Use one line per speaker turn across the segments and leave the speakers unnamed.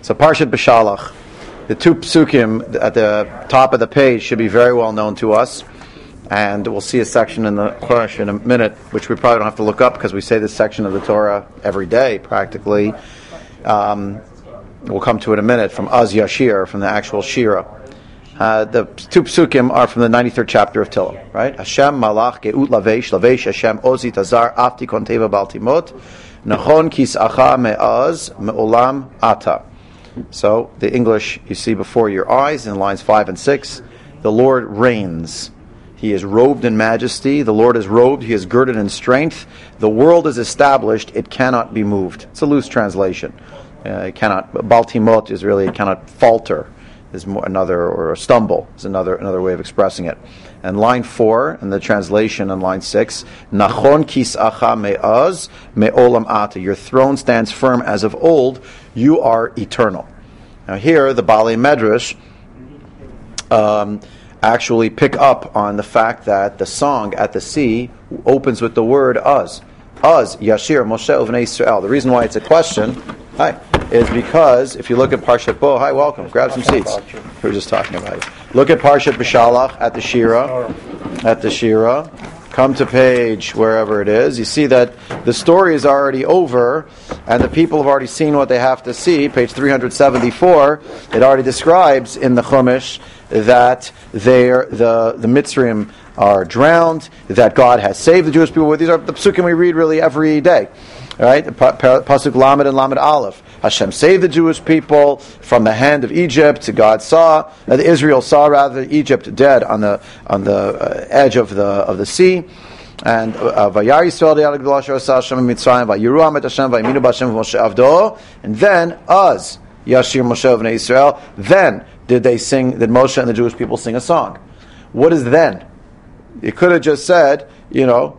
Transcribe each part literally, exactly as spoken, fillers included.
So Parshat B'Shalach, the two psukim at the top of the page should be very well known to us, and we'll see a section in the Chumash in a minute, which we probably don't have to look up because we say this section of the Torah every day practically. Um, we'll come to it in a minute from Az Yashir, from the actual Shira. Uh, the two psukim are from the ninety-third chapter of Tehillim, right? Hashem malach geut lavesh lavesh Hashem ozit azar afti konteva baltimot nachon kis acha me'az me'olam ata. So the English you see before your eyes in lines five and six. The Lord reigns. He is robed in majesty. The Lord is robed. He is girded in strength. The world is established. It cannot be moved. It's a loose translation. Uh, it cannot. Baltimot is really it cannot falter. Is more another or stumble is another another way of expressing it. And line four in the translation on line six, Nachon kis'acha me'az me'olam ata. Your throne stands firm as of old. You are eternal. Now here the Baalei Medrash um, actually pick up on the fact that the song at the sea opens with the word Az. Az Yashir Moshe Uvnei Yisrael. The reason why it's a question, hi, is because if you look at Parshat Bo, hi, welcome, grab some seats. We were just talking about it. Look at Parshat B'Shalach at the Shira, at the Shira. Come to page wherever it is. You see that the story is already over, and the people have already seen what they have to see. Page three seventy-four. It already describes in the Chumash that they're, the the Mitzrayim are drowned, that God has saved the Jewish people. These are the psukim we read really every day. All right, Pasuk Lamed and Lamed Aleph. Hashem saved the Jewish people from the hand of Egypt. God saw, uh, Israel saw rather Egypt dead on the on the uh, edge of the of the sea. And Vayar Yisrael de'al Gdolah Asher Hashem Mitzrayim Vayiru Amet Hashem Vayiminu B'Hashem Moshe Avdo. And then Az Yashir Moshe V'nei Yisrael. Then did they sing? Did Moshe and the Jewish people sing a song? What is then? You could have just said, you know.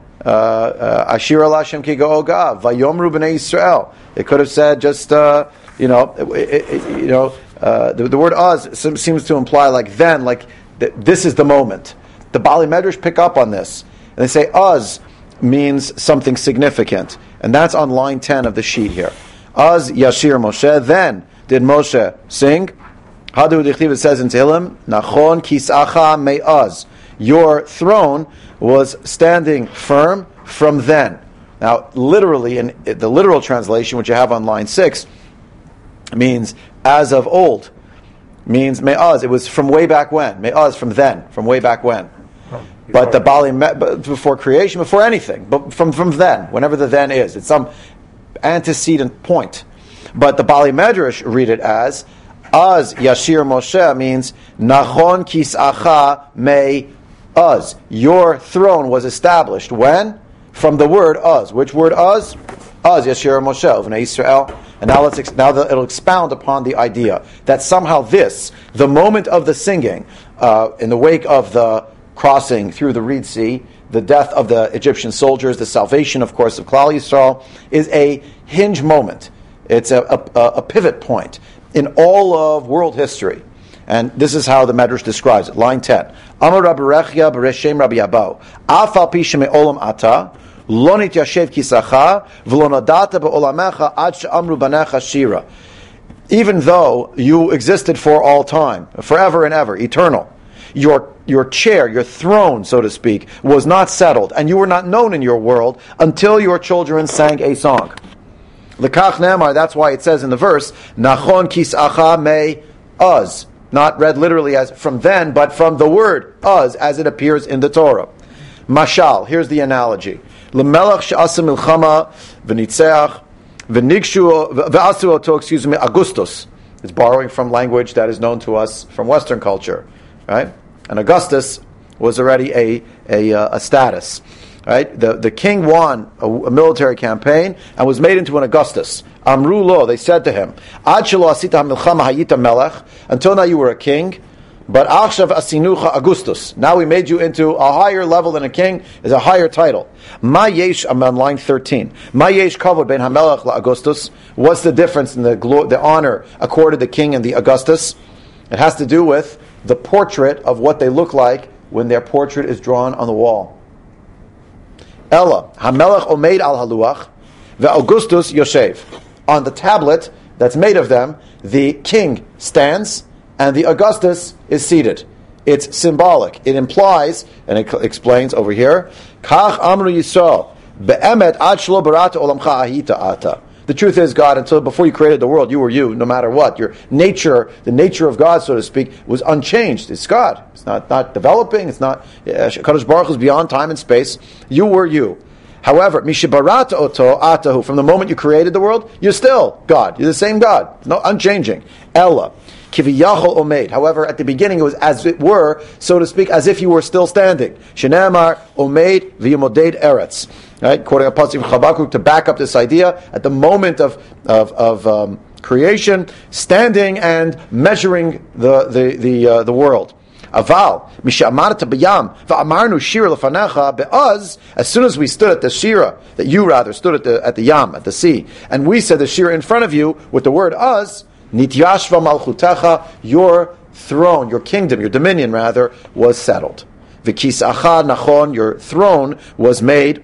Ashir uh, Hashem ki ga'ogav vayomru b'nei Yisrael. It could have said just uh, you know it, it, you know uh, the, the word Az seems to imply like then, like th- this is the moment. The Baalei Medrash pick up on this and they say Az means something significant, and that's on line ten of the sheet here. Az Yashir Moshe. Then did Moshe sing? Hadu Dichtiv, it says in Tehillim, Nachon kis'acha me'az. Your throne was standing firm from then. Now, literally, in the literal translation, which you have on line six, means as of old. Means me'az. It was from way back when. Me'az, from then, from way back when. But the Baalei, before creation, before anything, but from, from then, whenever the then is. It's some antecedent point. But the Baalei Medrash read it as, Az Yashir Moshe means, Nachon kis'acha me Az. Your throne was established when? From the word Az. Which word Az? Az Yashir Moshe V'nei Yisrael. And now let's ex- now the, it'll expound upon the idea that somehow this, the moment of the singing, uh, in the wake of the crossing through the Reed Sea, the death of the Egyptian soldiers, the salvation, of course, of Klal Yisrael, is a hinge moment. It's a, a, a pivot point in all of world history. And this is how the Medrash describes it. Line ten. Amar Rabbi Rechia b'Reshem Rabbi Abau. Afal pi sheme'olam ata, lo nityashev kisacha, v'lo nadata be'olamecha ad she'amru banecha shira. Even though you existed for all time, forever and ever, eternal, your your chair, your throne, so to speak, was not settled, and you were not known in your world until your children sang a song. L'kach ne'amar, that's why it says in the verse, Nachon kisacha me az. Not read literally as from then, but from the word Az, as it appears in the Torah. Mashal, here's the analogy. L'melech she'asa milchama v'nitzeach v'nigshu v'asu oto, excuse me, Augustus. It's borrowing from language that is known to us from Western culture, right? And Augustus was already a a, a status, right? The the king won a, a military campaign and was made into an Augustus. Amru lo, they said to him, Ad shelo asita milchama hayita melech, until now you were a king, but achshav asinucha Augustus. Now we made you into a higher level than a king, is a higher title. Ma yesh, I'm on line thirteen. Ma yesh kavod ben hamelech la Augustus. What's the difference in the glo- the honor accorded the king and the Augustus? It has to do with the portrait of what they look like when their portrait is drawn on the wall. Ella, hamelech omeid al haluach, ve'Augustus yoshev. On the tablet that's made of them, the king stands and the Augustus is seated. It's symbolic. It implies, and it explains over here, Kach Amru Yisrael, Be'emet ad shelo barata olamcha ahita ata. The truth is, God, until before you created the world, you were you, no matter what. Your nature, the nature of God, so to speak, was unchanged. It's God. It's not, not developing. It's not, Kadosh Baruch Hu is beyond time and space. You were you. However, Mishibarata oto atahu, from the moment you created the world, you're still God. You're the same God. No, unchanging. Ella. Kiviyachol omeid. However, at the beginning it was as it were, so to speak, as if you were still standing. Shenamar omeid v'yimoded eretz. Right, quoting a pasuk from Habakkuk to back up this idea. At the moment of of, of um, creation, standing and measuring the the the, uh, the world. Aval mishamarta b'yam va'amarnu shira lefanecha be'az. As soon as we stood at the shira, that you rather stood at the at the yam, at the sea, and we said the shira in front of you with the word az, nityashva malchutecha, your throne, your kingdom, your dominion rather, was settled. V'kisacha nachon, your throne was made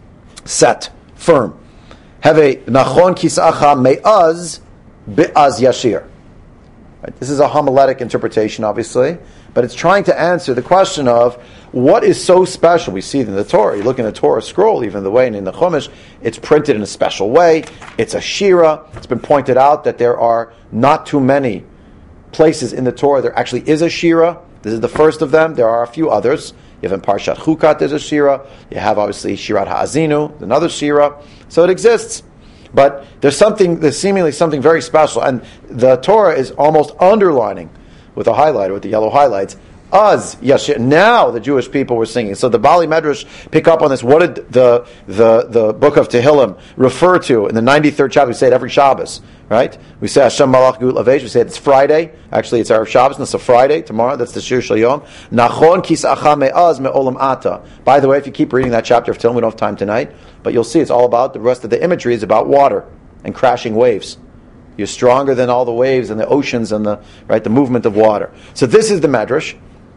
set, firm. Have a nachon kisacha me'az be'az yashir. Right? This is a homiletic interpretation, obviously, but it's trying to answer the question of what is so special. We see it in the Torah. You look in the Torah scroll, even the way in the Chumash, it's printed in a special way. It's a shira. It's been pointed out that there are not too many places in the Torah there actually is a shira. This is the first of them. There are a few others. You have in Parshat Chukat, there's a shira. You have obviously Shirat Ha'azinu, another shira. So it exists. But there's something, there's seemingly something very special. And the Torah is almost underlining with a highlighter, with the yellow highlights, Az Yashir. Now the Jewish people were singing. So the Bali Medrash pick up on this. What did the the the book of Tehillim refer to in the ninety-third chapter? We say it every Shabbos, right? We say Hashem Malach Geut Lavesh. We say it's Friday. Actually, it's our Shabbos, and it's a Friday tomorrow. That's the Shir Shel Yom. Nachon Kisacha Me'az Me'olam Ata. By the way, if you keep reading that chapter of Tehillim, we don't have time tonight, but you'll see it's all about, the rest of the imagery is about water and crashing waves. You're stronger than all the waves and the oceans and the right the movement of water. So this is the Medrash.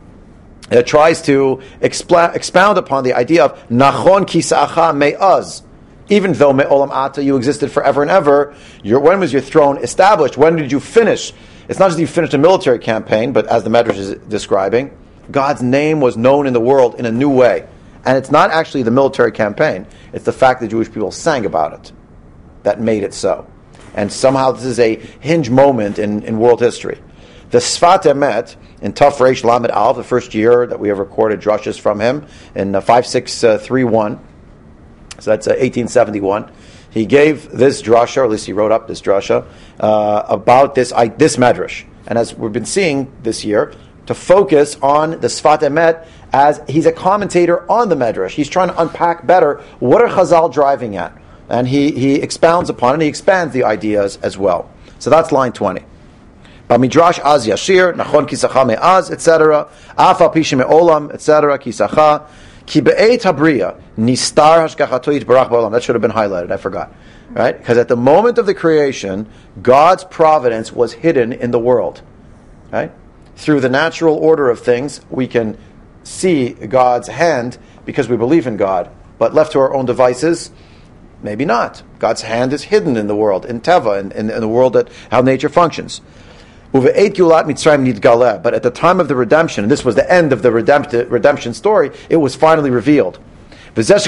It tries to expla- expound upon the idea of Nachon Kisacha Me'az. Even though Me'olam Ata, you existed forever and ever, your, when was your throne established? When did you finish? It's not just that you finished a military campaign, but as the Medrash is describing, God's name was known in the world in a new way. And it's not actually the military campaign, it's the fact that Jewish people sang about it that made it so. And somehow this is a hinge moment in, in world history. The Sfat Emet, in Taf Reish Lamed Aleph, the first year that we have recorded drushes from him, in uh, five six three one, so that's uh, eighteen seventy-one, he gave this drasha, or at least he wrote up this drasha, uh, about this uh, this medrash. And as we've been seeing this year, to focus on the Sfat Emet as he's a commentator on the medrash. He's trying to unpack better what are Chazal driving at. And he, he expounds upon it, and he expands the ideas as well. So that's line twenty. Bamidrash az yashir, nachon kisacha me'az, et cetera. Afa pishim me'olam, et cetera. Kisacha. Ki be'eit habriya, nistar hashgachato yitbarach ba'olam. That should have been highlighted, I forgot. Right? Because at the moment of the creation, God's providence was hidden in the world. Right? Through the natural order of things, we can see God's hand because we believe in God. But left to our own devices, maybe not. God's hand is hidden in the world, in Teva, in, in, in the world that how nature functions. But at the time of the redemption, and this was the end of the redempt- redemption story, it was finally revealed. What does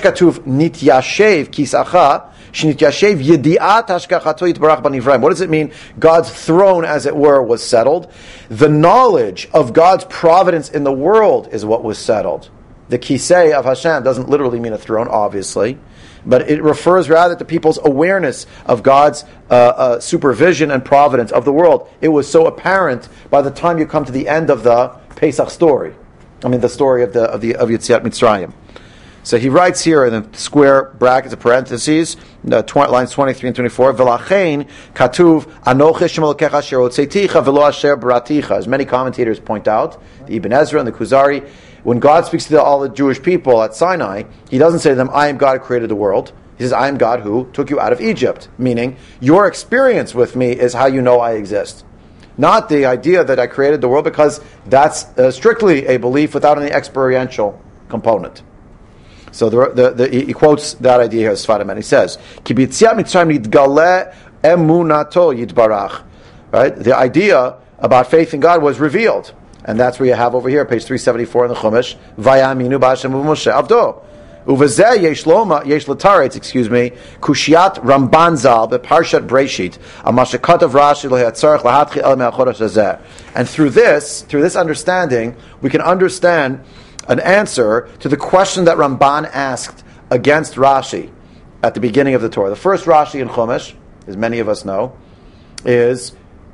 it mean? God's throne, as it were, was settled. The knowledge of God's providence in the world is what was settled. The kisei of Hashem doesn't literally mean a throne, obviously, but it refers rather to people's awareness of God's uh, uh, supervision and providence of the world. It was so apparent by the time you come to the end of the Pesach story. I mean, the story of the of the of Yetziat Mitzrayim. So he writes here in the square brackets of parentheses, uh, tw- lines twenty-three and twenty-four, V'lachein katuv anochi Hashem Elokecha asher hotzeiticha v'lo asher baraticha. As many commentators point out, the Ibn Ezra and the Kuzari, when God speaks to the, all the Jewish people at Sinai, he doesn't say to them, I am God who created the world. He says, I am God who took you out of Egypt. Meaning, your experience with me is how you know I exist. Not the idea that I created the world, because that's uh, strictly a belief without any experiential component. So the, the, the, he quotes that idea here as Sfat Emet. He says, Ki b'yetziat Mitzrayim nitgaleh emunato yitbarach. Right? The idea about faith in God was revealed. And that's where you have over here, page three seventy-four in the Chumash, Vayaminu b'Hashem u'Moshe avdo. Uvazeh yesh loma, yesh l'taretz, excuse me, kushiat Ramban Zal, beparshat Breshit, amashakat of Rashi lehatzarech lahatchi el me'achodesh hazeh. And through this, through this understanding, we can understand an answer to the question that Ramban asked against Rashi at the beginning of the Torah. The first Rashi in Chumash, as many of us know, is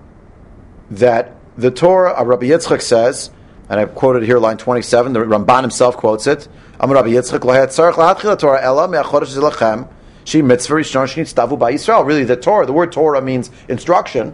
that the Torah, uh, Rabbi Yitzchak says, and I've quoted here line twenty-seven, the Ramban himself quotes it, Amar Rabbi Yitzchak, Lahet Tzarech Lahatchil Torah Ela Me'achodesh Zilachem Shi Mitzvah Rishon Shnitzavu Ba Yisrael. Really, the Torah, the word Torah means instruction.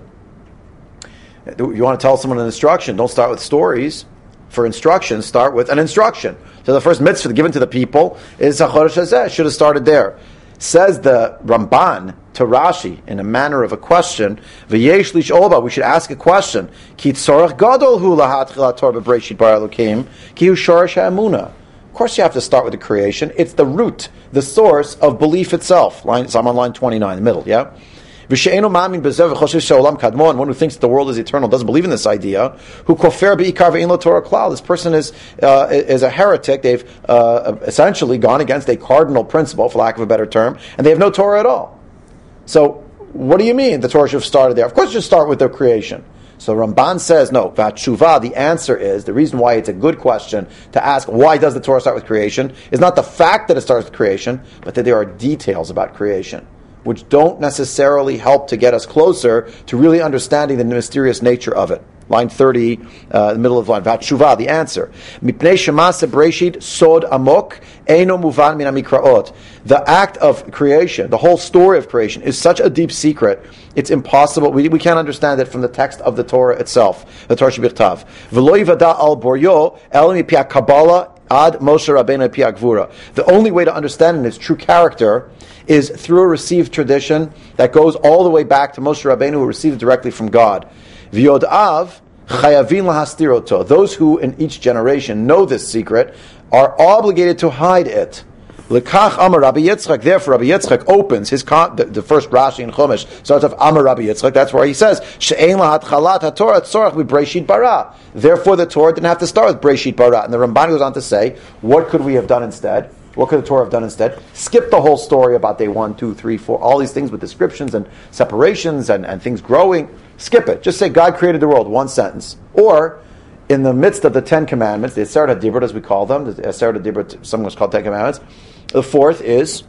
You want to tell someone an instruction, don't start with stories. For instruction, start with an instruction. So the first mitzvah given to the people is HaChodesh Hazeh. Should have started there. Says the Ramban to Rashi in a manner of a question, V'yesh lish'ol, we should ask a question. Ki tzorach gadol hu lahatchil haTorah b'Breshit bara Elokim, ki hu shoresh ha'emunah. Of course you have to start with the creation. It's the root, the source of belief itself. Line, so I'm on line twenty-nine, the middle, yeah? V'she'enu ma'amin b'zeh v'choshev she'olam kadmon, one who thinks the world is eternal, doesn't believe in this idea, who kofer be'ikar ve'in lo Torah klal. This person is uh, is a heretic. They've uh, essentially gone against a cardinal principle, for lack of a better term, and they have no Torah at all. So, what do you mean the Torah should have started there? Of course, you should start with the creation. So Ramban says, no, Vatshuva, the answer is, the reason why it's a good question to ask, why does the Torah start with creation, is not the fact that it starts with creation, but that there are details about creation, which don't necessarily help to get us closer to really understanding the mysterious nature of it. Line thirty, uh, the middle of the line. Vatshuva, the answer. Mipnei shemasa breshit sod amok eino muvan min amikraot. The act of creation, the whole story of creation, is such a deep secret, it's impossible. We, we can't understand it from the text of the Torah itself. The Torah Shebirtav. V'lo yivada al boryo el mipiak Kabbalah ad Moshe Rabbeinu piak Gvura. The only way to understand its true character is through a received tradition that goes all the way back to Moshe Rabbeinu, who received it directly from God. V'yodav chayavin lahastiroto. Those who in each generation know this secret are obligated to hide it. Lekach Amar Rabbi Yitzchak. Therefore, Rabbi Yitzchak opens his con- the, the first Rashi in Chumash starts off Amar Rabbi Yitzchak. That's where he says she'ein lahatchalat haTorah tzorach b'Breshit bara. Therefore, the Torah didn't have to start with Breshit bara. And the Ramban goes on to say, what could we have done instead? What could the Torah have done instead? Skip the whole story about day one, two, three, four, all these things with descriptions and separations and, and things growing. Skip it. Just say God created the world, one sentence. Or, in the midst of the Ten Commandments, the Aseret HaDibrat, as we call them, the Aseret HaDibrat, some was called Ten Commandments, the fourth is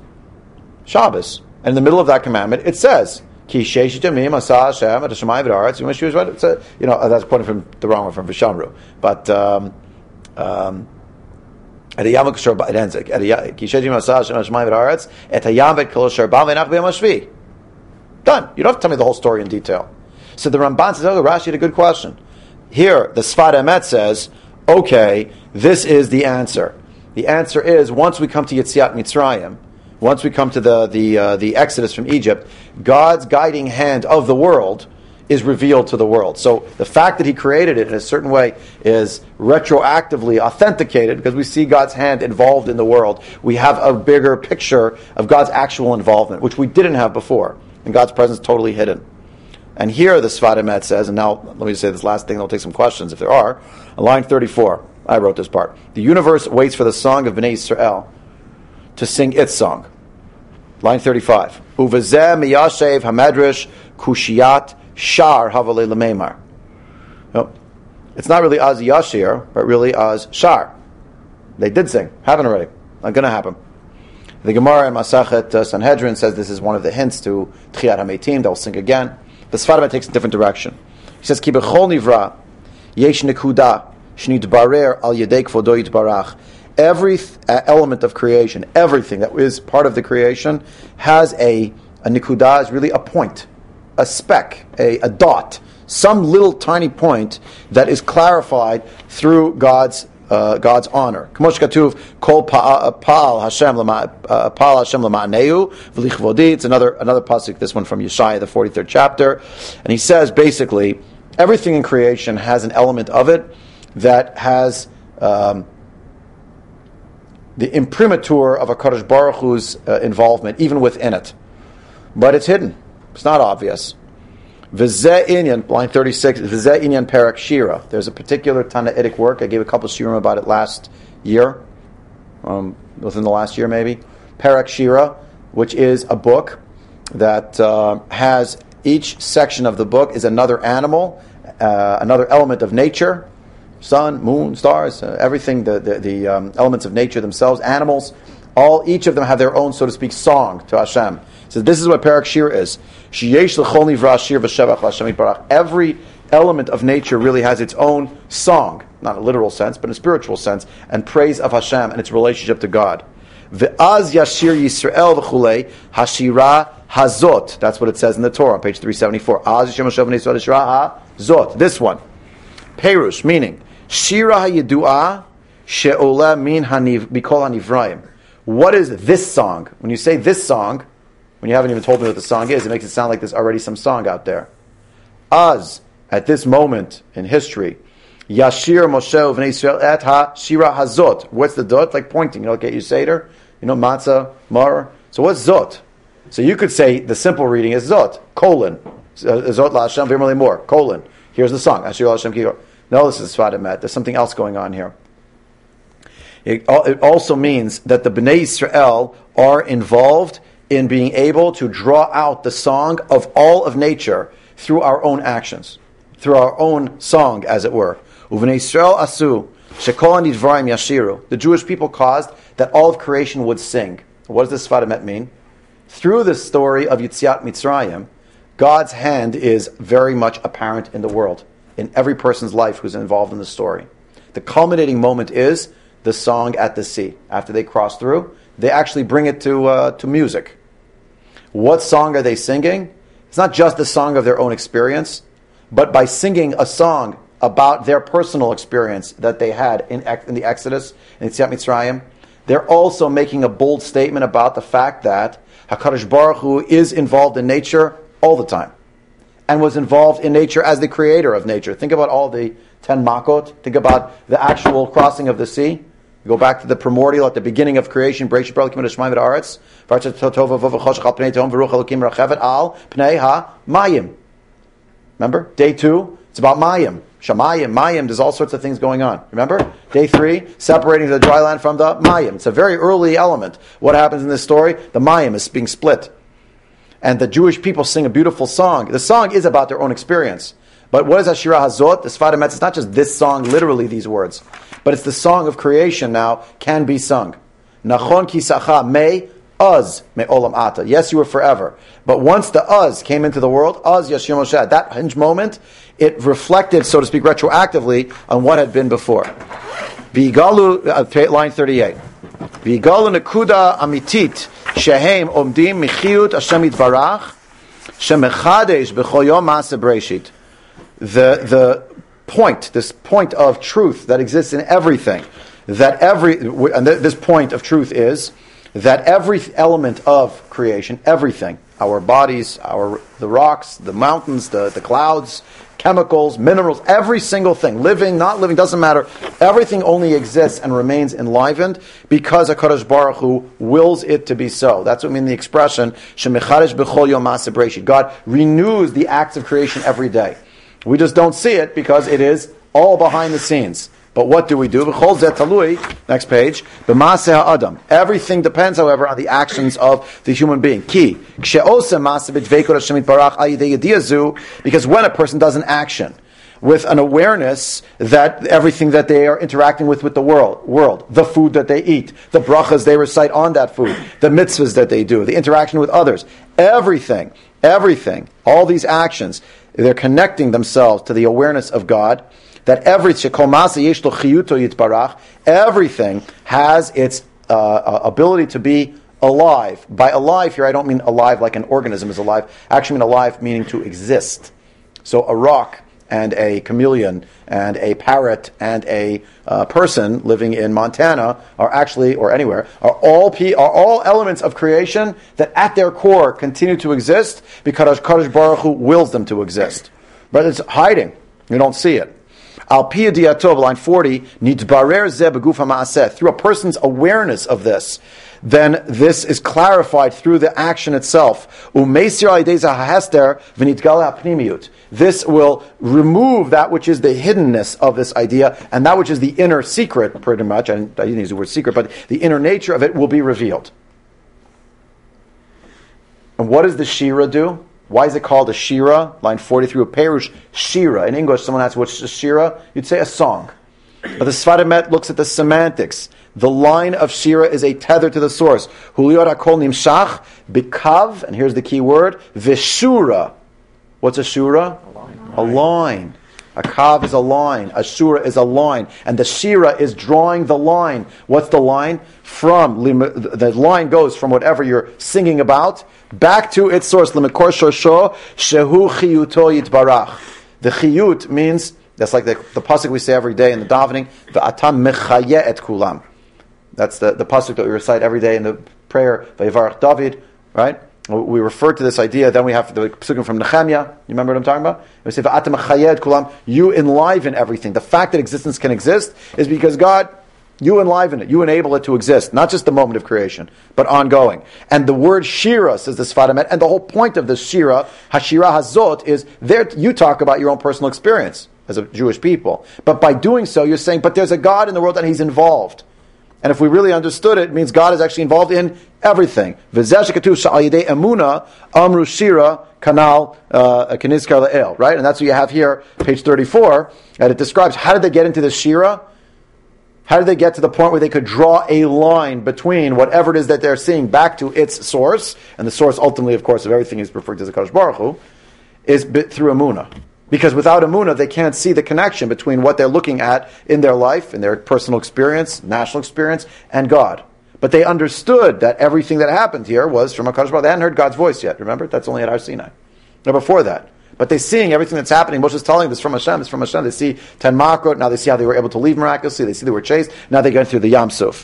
Shabbos. And in the middle of that commandment, it says, Ki sheish yamim asa Hashem et hashamayim v'haaretz v'yom hashivos. It's a, you know, that's quoted from the wrong one, from Vishamru. But, um, um, at a yam k'shor, it ends, ki sheish yamim asa Hashem et hashamayim v'haaretz et hayam v'et kol asher ba v'enach b'yom hashvi. Done. You don't have to tell me the whole story in detail. So the Ramban says, oh, Rashi had a good question. Here, the Sfat Emet says, okay, this is the answer. The answer is, once we come to Yetziat Mitzrayim, once we come to the the uh, the Exodus from Egypt, God's guiding hand of the world is revealed to the world. So the fact that He created it in a certain way is retroactively authenticated because we see God's hand involved in the world. We have a bigger picture of God's actual involvement, which we didn't have before, and God's presence totally hidden. And here the Sfat Emet says, and now let me say this last thing, I'll take some questions if there are. On line thirty-four, I wrote this part. The universe waits for the song of Bnei Yisrael to sing its song. Line thirty-five. Uvazeh miyashev hamedrash kushiyat shar havalei lememar. No, it's not really az yashir, but really az shar. They did sing. Happened already. Not going to happen. The Gemara in Masachet uh, Sanhedrin says this is one of the hints to Tchiyat HaMeitim. They'll sing again. The Sfat Emet takes a different direction. He says, Ki b'chol nivra yesh nekuda shnitbarer al yedei kvodo yitbarach. Every th- uh, element of creation, everything that is part of the creation, has a, a nikuda, is really a point, a speck, a, a dot, some little tiny point that is clarified through God's uh, God's honor. K'mosh katuv kol pa'al Hashem pa'al Hashem l'ma'aneu v'lichvodi. It's another another pasuk. This one from Yeshaya, the forty-third chapter, and he says basically everything in creation has an element of it that has um, the imprimatur of a Kadosh Baruch Hu's uh, involvement, even within it, but it's hidden. It's not obvious. V'zeh inyan, line thirty-six, V'zeh inyan Perek Shira. There's a particular Tannaitic work. I gave a couple shiurim about it last year, um, within the last year maybe. Perek Shira, which is a book that uh, has each section of the book is another animal, uh, another element of nature, sun, moon, stars, uh, everything, the, the, the um, elements of nature themselves, animals. All, each of them have their own, so to speak, song to Hashem. So this is what Perek Shira is. Every element of nature really has its own song, not in a literal sense, but in a spiritual sense, and praise of Hashem and its relationship to God. Ve'az yashir Yisrael v'chulei hashira hazot. That's what it says in the Torah on page three seventy-four. Az yashem Hashem v'nei Yisrael hashira hazot. This one. Perush, meaning, shira hayedu'ah she'ola min haniv bikol hanivraim. What is this song? When you say this song, when you haven't even told me what the song is, it makes it sound like there's already some song out there. Az, at this moment in history, Yashir Moshe v'nei Yisrael et ha shira hazot. What's the dot? Like pointing. You know, like you Seder, you know, matzah, mar. So what's zot? So you could say the simple reading is zot, colon. Zot la Hashem v'yimrei more, colon. Here's the song. Ashir Hashem ki. No, this is Sfat Emet. There's something else going on here. It, it also means that the Bnei Yisrael are involved in being able to draw out the song of all of nature through our own actions, through our own song, as it were. Uvnei Yisrael asu shekol nidvarim yashiru. The Jewish people caused that all of creation would sing. What does this Sfat Emet mean? Through the story of Yetziat Mitzrayim, God's hand is very much apparent in the world, in every person's life who's involved in the story. The culminating moment is the song at the sea. After they cross through, they actually bring it to uh, to music. What song are they singing? It's not just the song of their own experience, but by singing a song about their personal experience that they had in, in the Exodus, in Yetziat Mitzrayim, they're also making a bold statement about the fact that HaKadosh Baruch Hu is involved in nature all the time, and was involved in nature as the creator of nature. Think about all the ten makot. Think about the actual crossing of the sea. Go back to the primordial at the beginning of creation. Remember, day two, it's about Mayim. Shamayim, Mayim, there's all sorts of things going on. Remember? Day three, separating the dry land from the Mayim. It's a very early element. What happens in this story? The Mayim is being split. And the Jewish people sing a beautiful song. The song is about their own experience. But what is Ashira Hazot? The Sfat Emet, it's not just this song, literally these words, but it's the song of creation now, can be sung. Nachon kisacha me uz me olam ata. Yes, you were forever. But once the uz came into the world, uz Yashir Moshe, at that hinge moment, it reflected, so to speak, retroactively on what had been before. V'yigalu, uh, line thirty-eight. V'yigalu nekuda amitit shehem omdim michiyut Hashem yitbarach shemechadesh b'chol yom ma'aseh Bereshit. The the point, this point of truth that exists in everything, that every and th- this point of truth is that every element of creation, everything, our bodies, our the rocks, the mountains, the, the clouds, chemicals, minerals, every single thing, living, not living, doesn't matter. Everything only exists and remains enlivened because HaKadosh Baruch Hu wills it to be so. That's what I mean the expression, Shemechadesh b'chol yom ma'aseh Bereshit. God renews the acts of creation every day. We just don't see it because it is all behind the scenes. But what do we do? Next page. Adam. Everything depends, however, on the actions of the human being. Ki. Because when a person does an action with an awareness that everything that they are interacting with with the world, world, the food that they eat, the brachas they recite on that food, the mitzvahs that they do, the interaction with others, everything, everything, all these actions, they're connecting themselves to the awareness of God, that every, everything has its uh, ability to be alive. By alive here, I don't mean alive like an organism is alive. I actually mean alive meaning to exist. So a rock and a chameleon and a parrot and a uh, person living in Montana are actually, or anywhere, are all p are all elements of creation that at their core continue to exist because Kadosh Baruch Hu wills them to exist. But it's hiding. You don't see it. Al Pia Diatov, line forty, Nidbarer Ze Beguf HaMaaseh. Through a person's awareness of this, then this is clarified through the action itself. Umeisir al yedei hahester v'nitgala hapnimiyut. This will remove that which is the hiddenness of this idea, and that which is the inner secret, pretty much. I didn't, I didn't use the word secret, but the inner nature of it will be revealed. And what does the Shira do? Why is it called a Shira? Line forty-three, Perush Shira. In English, someone asks, what's a Shira? You'd say a song. But the Sfat Emet looks at the semantics. The line of Shira is a tether to the source. Huliot HaKol Nimshach Bikav, and here's the key word, Vishura. What's a Shura? A line. A line. A kav is a line. A shura is a line. And the shira is drawing the line. What's the line? From, the line goes from whatever you're singing about back to its source. L'mekor shosho shehu chiyuto yitbarach. The chiyut means, that's like the, the pasuk we say every day in the davening, v'atam mechaye et kulam. That's the, the pasuk that we recite every day in the prayer, Vayivarach David, right? We refer to this idea, then we have the psukim from Nehemiah. You remember what I'm talking about? We say, "V'atem chayed kulam." You enliven everything. The fact that existence can exist is because God, you enliven it. You enable it to exist. Not just the moment of creation, but ongoing. And the word shira, says the Sfat Emet, and the whole point of the shira, hashira hazot, is there. You talk about your own personal experience as a Jewish people. But by doing so, you're saying, but there's a God in the world and He's involved. And if we really understood it, it means God is actually involved in everything. Amru Shira Kanal Kanizkar Le'el, right? And that's what you have here, page thirty-four, and it describes how did they get into the Shira? How did they get to the point where they could draw a line between whatever it is that they're seeing back to its source, and the source ultimately, of course, of everything is referred to as HaKadosh Baruch Hu, is through Emunah. Because without Emunah, they can't see the connection between what they're looking at in their life, in their personal experience, national experience, and God. But they understood that everything that happened here was from HaKadosh Baruch Hu. They hadn't heard God's voice yet, remember? That's only at Har Sinai. No, before that. But they're seeing everything that's happening. Moshe is telling this from Hashem, it's from Hashem. They see Ten Makrot, now they see how they were able to leave miraculously, they see they were chased, now they go through the Yam Suf.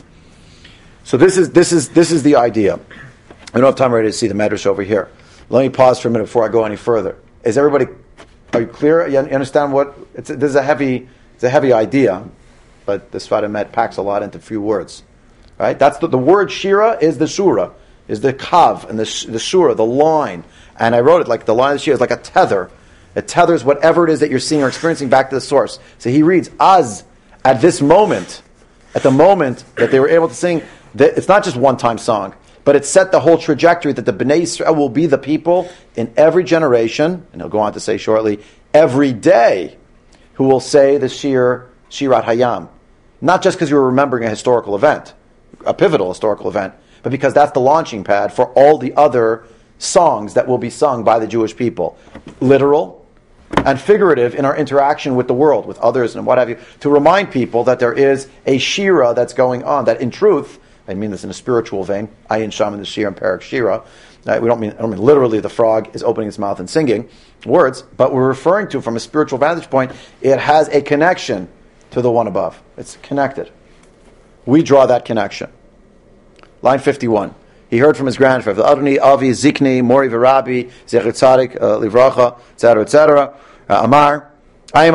So this is this is this is the idea. I don't have time already to see the Medrash over here. Let me pause for a minute before I go any further. Is everybody Are you clear? You understand what? It's, this is a heavy, it's a heavy idea, but the Sfat Emet packs a lot into few words, right? That's the, the word shira is the shura, is the kav and the the shura, the line. And I wrote it like the line of the shira is like a tether. It tethers whatever it is that you're seeing or experiencing back to the source. So he reads az at this moment, at the moment that they were able to sing. That it's not just one time song. But it set the whole trajectory that the Bnei Yisrael will be the people in every generation, and he'll go on to say shortly, every day, who will say the Shir, Shirat Hayam. Not just because you're remembering a historical event, a pivotal historical event, but because that's the launching pad for all the other songs that will be sung by the Jewish people. Literal and figurative in our interaction with the world, with others and what have you, to remind people that there is a Shira that's going on, that in truth, I mean this in a spiritual vein. Ayin Sham in the Shir and Parak Shira. Uh, we don't mean I don't mean literally the frog is opening its mouth and singing words, but we're referring to from a spiritual vantage point. It has a connection to the one above. It's connected. We draw that connection. Line fifty-one. He heard from his grandfather, Adoni Avi Zikni Mori V'Rabi Zecher Tzadik Livracha, et cetera, et cetera. Amar. The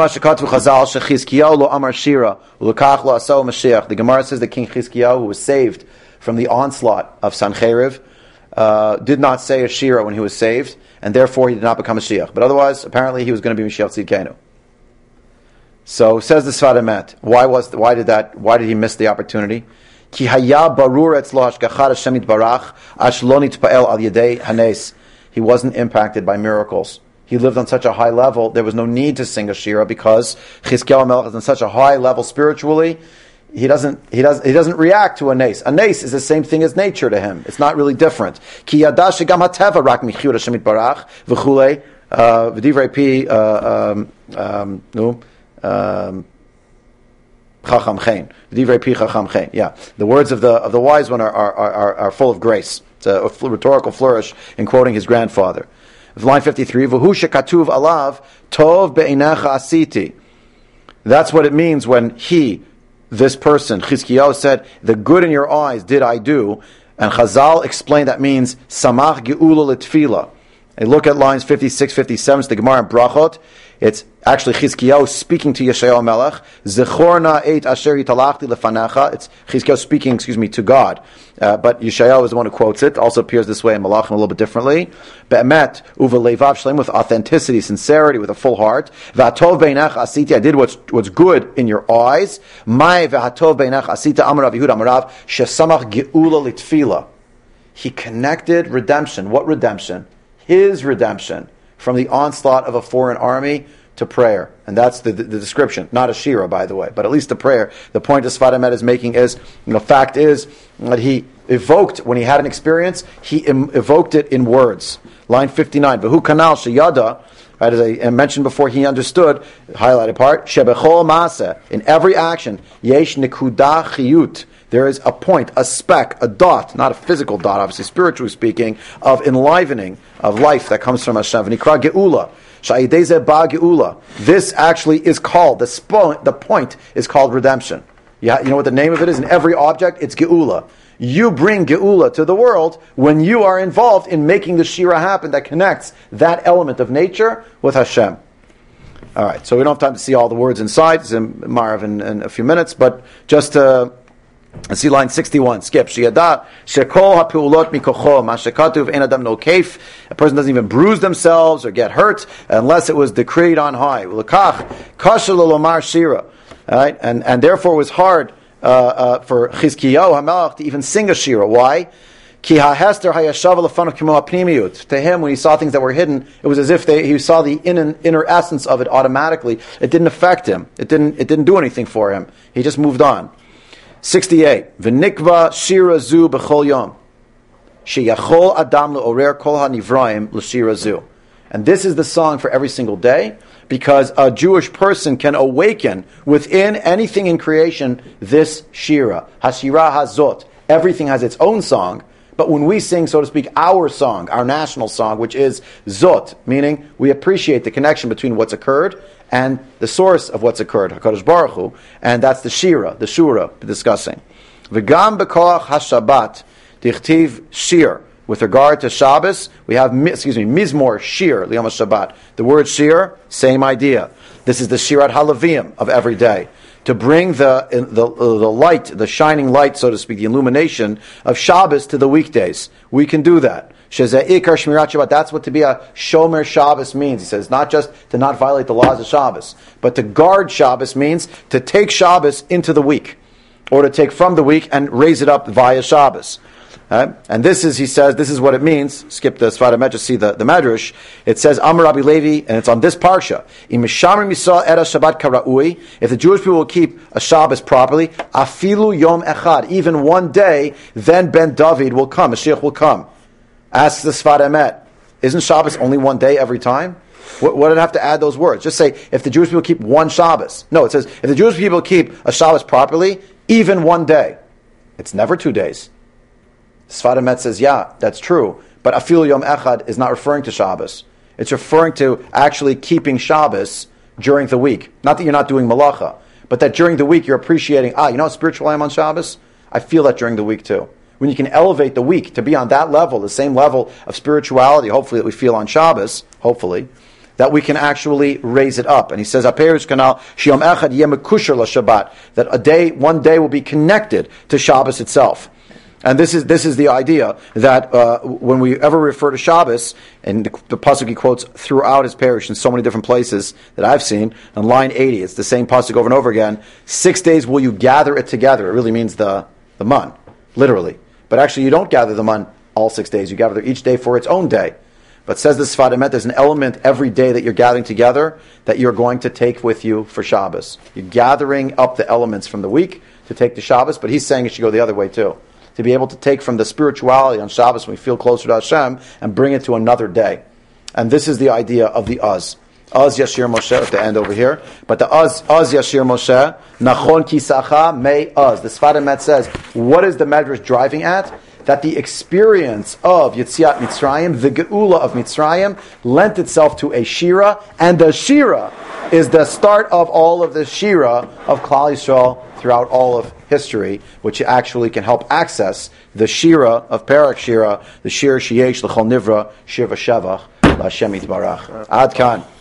Gemara says that King Chizkiyahu, who was saved from the onslaught of Sancheriv, uh, did not say a shira when he was saved, and therefore he did not become a Mashiach. But otherwise, apparently, he was going to be Mashiach Tzidkenu. So says the Sfat Emet. Why was why did that? Why did he miss the opportunity? Ki haya barur etzlo hashgachar Hashem yitbarach ash lo nitpa'el al yedei hanes. He wasn't impacted by miracles. He lived on such a high level, there was no need to sing a shira because Chizkiyahu Melech is on such a high level spiritually. He doesn't. He doesn't. He doesn't react to a nes. A nes is the same thing as nature to him. It's not really different. Ki yada shegam hateva rak michiyud Hashem yitbarach v'chulei v'divrei pi no chacham chen v'divrei pi chacham chen. Yeah, the words of the of the wise one are are are, are full of grace. It's a, a rhetorical flourish in quoting his grandfather. Line fifty-three, V'hu shekatuv alav tov be'inecha asiti. That's what it means when he, this person, Chizkiyahu, said, the good in your eyes did I do. And Chazal explained that means samach geula l'tfila. And look at lines fifty-six, fifty-seven, it's the Gemara in Brachot. It's actually Chizkiyahu speaking to Yeshayahu Melech. Zechorna et asher hitalachti lefanecha. It's Chizkiyahu speaking, excuse me, to God. Uh, but Yeshayahu is the one who quotes it. Also appears this way in Malachim a little bit differently. Be'emet uva levav shleim, with authenticity, sincerity, with a full heart. V'hatov beinach asiti. I did what's what's good in your eyes. Mai v'hatov beinach asita. Amarav Yehuda Amarav shesamach geula litfila. He connected redemption. What redemption? His redemption from the onslaught of a foreign army to prayer. And that's the, the, the description. Not a shira, by the way, but at least the prayer. The point that Sfat Emet is making is, you know, fact is that he evoked, when he had an experience, he em- evoked it in words. Line fifty-nine. V'hu kanal sheyada, right, as I mentioned before, he understood, highlighted part, shebechol maaseh, in every action, yesh nekuda chiyut, there is a point, a speck, a dot, not a physical dot, obviously spiritually speaking, of enlivening of life that comes from Hashem. V'nikra geula, sha'ideze ba geula. This actually is called, the, spo- the point is called redemption. You, ha- you know what the name of it is? In every object, it's geula. You bring geula to the world when you are involved in making the shira happen that connects that element of nature with Hashem. All right, so we don't have time to see all the words inside. It's in Marav in, in a few minutes, but just to... And see line sixty-one. Skip. Sheyada shekol hapeulot mikocho mashekatuv ein adam no keif. A person doesn't even bruise themselves or get hurt unless it was decreed on high. L'kach kasher lomar shira. All right, and and therefore it was hard uh, uh, for Chizkiyahu Hamelach to even sing a shira. Why? Ki hahester hayashav lefanav kimo hapnimiyut. To him, when he saw things that were hidden, it was as if they, he saw the inner, inner essence of it automatically. It didn't affect him. It didn't. It didn't do anything for him. He just moved on. sixty-eight. V'nikva shira zu b'chol yom. Sheyachol adam le'orer kol ha'nivraim l'shira zu. And this is the song for every single day, because a Jewish person can awaken within anything in creation this shira. Hashira hazot. Everything has its own song, but when we sing, so to speak, our song, our national song, which is zot, meaning we appreciate the connection between what's occurred and the source of what's occurred, HaKadosh Baruch Hu, and that's the shira, the shura, discussing. V'gam b'koach hashabat, dichtiv shir. With regard to Shabbos, we have, excuse me, mizmor shir, liyom Shabbat. The word shir, same idea. This is the shirat halavim of every day. To bring the, the the light, the shining light, so to speak, the illumination of Shabbos to the weekdays. We can do that. Shezeh ikar shmirat Shabbat. That's what to be a shomer Shabbos means. He says not just to not violate the laws of Shabbos, but to guard Shabbos means to take Shabbos into the week, or to take from the week and raise it up via Shabbos. Right? And this is, he says, this is what it means. Skip the Sfat Emet, just see the, the Medrash. It says, Amar Rabbi Levi, and it's on this parsha. If the Jewish people will keep a Shabbos properly, afilu yom echad, even one day, then Ben David will come, Mashiach will come. Ask the Sfat Emet, isn't Shabbos only one day every time? What, what did I have to add those words? Just say, if the Jewish people keep one Shabbos. No, it says, if the Jewish people keep a Shabbos properly, even one day. It's never two days. Sfat Emet says, yeah, that's true. But Afil Yom Echad is not referring to Shabbos. It's referring to actually keeping Shabbos during the week. Not that you're not doing malacha, but that during the week you're appreciating, ah, you know how spiritual I am on Shabbos? I feel that during the week too. When you can elevate the week to be on that level, the same level of spirituality, hopefully, that we feel on Shabbos, hopefully, that we can actually raise it up. And he says, Aperish Kanal, Shiom Echad Yem Kusher La Shabbat, that a day, one day will be connected to Shabbos itself. And this is this is the idea that uh, when we ever refer to Shabbos, and the, the pasuk he quotes throughout his parish in so many different places that I've seen, on line eighty, it's the same pasuk over and over again. Six days will you gather it together. It really means the the man, literally. But actually, you don't gather the man all six days. You gather each day for its own day. But says the Sfat Emet, there's an element every day that you're gathering together that you're going to take with you for Shabbos. You're gathering up the elements from the week to take to Shabbos, but he's saying it should go the other way too. To be able to take from the spirituality on Shabbos when we feel closer to Hashem and bring it to another day. And this is the idea of the Uz. Uz Yashir Moshe at the end over here. But the Uz, Uz Yashir Moshe, Nachon Kisacha May Uz. The Sfat Emet says, what is the Medrash driving at? That the experience of Yetziat Mitzrayim, the Geula of Mitzrayim, lent itself to a Shira, and the Shira is the start of all of the Shira of Klal Yisrael throughout all of history, which actually can help access the Shira of Parak Shira, the Shir Sheyesh L'chol Nivra, Shir V'Shevach, L'Hashem Yitbarach. Ad Kan.